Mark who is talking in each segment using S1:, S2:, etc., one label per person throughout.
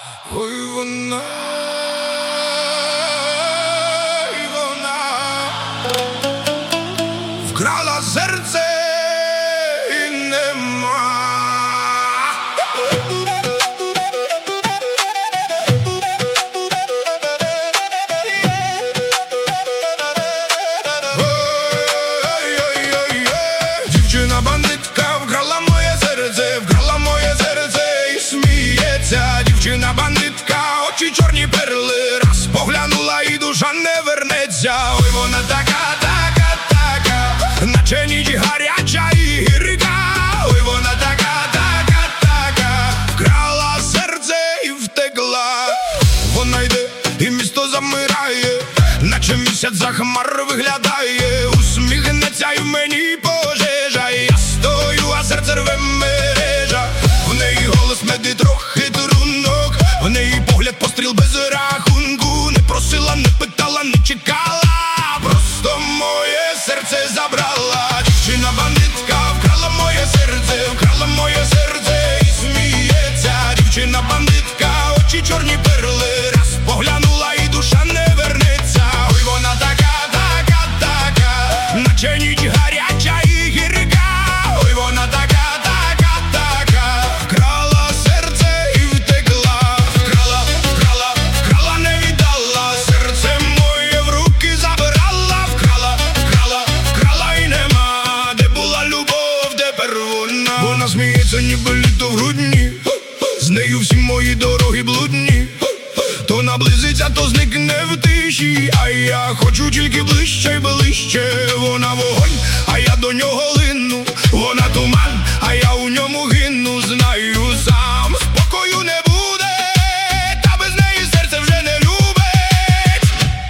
S1: Ой, вона вкрала серце і нема. Дівчина бандитка вкрала моє серце, вкрала моє серце і сміється. Дівчина бандитка, очі чорні перли, раз поглянула і душа не вернеться. Ой, вона така, така, така, наче ніч гаряча і гірка. Ой, вона така, така, така, вкрала серце і втекла. Вона йде і місто замирає, наче місяць за хмар виглядає. Усміхнеться і в мені пожежа, я стою, а серце рве мережа. В неї голос меди трохи трунок, в неї погляд постріл без рахунку. Не просила, не питала, не чекала, просто моє серце забрала. Дівчина бандитка вкрала моє серце, вкрала моє серце і сміється. Дівчина бандитка, очі чорні перли, раз поглянула і душа не вернеться. Ой, вона така, така, така, наче ніч гаряча і гірка. Ой, вона така, така, така, вкрала серце і втекла. Вкрала, вкрала, вкрала, не віддала, серце моє в руки забирала. Вкрала, вкрала, вкрала і нема, де була любов, тепер вона. Вона сміється, ніби літо в грудні, з нею всі мої дороги блудні. То наблизиться, то зникне в тиші, а я хочу тільки ближче й ближче. Вона вогонь, а я до нього лину. Вона туман, а я у ньому гину. Знаю сам, спокою не буде, та без неї серце вже не любить.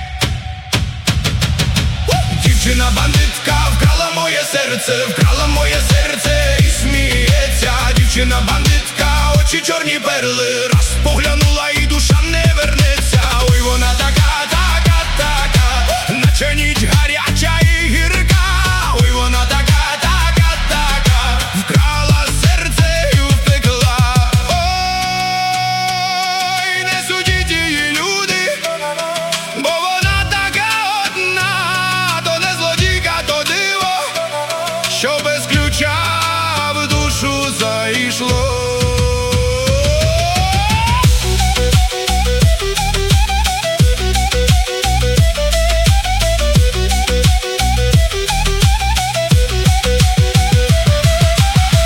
S1: Дівчина бандитка вкрала моє серце, вкрала моє серце і сміється. Дівчина бандитка, очі чорні перли, раз поглянула і душа не вернеться. Ой, вона така, така, така, наче ніч гаряча і гірка. Ой, вона така, така, така, вкрала серце і втекла. Ой, не судіть її, люди, бо вона така одна. То не злодійка, то диво, що без ключа в душу зайшло.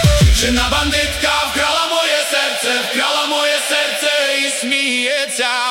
S1: Дівчина бандитка вкрала моє серце, вкрала моє серце і сміється.